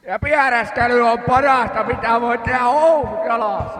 Ja pierästely on parasta, mitä voi tehdä housut jalassa.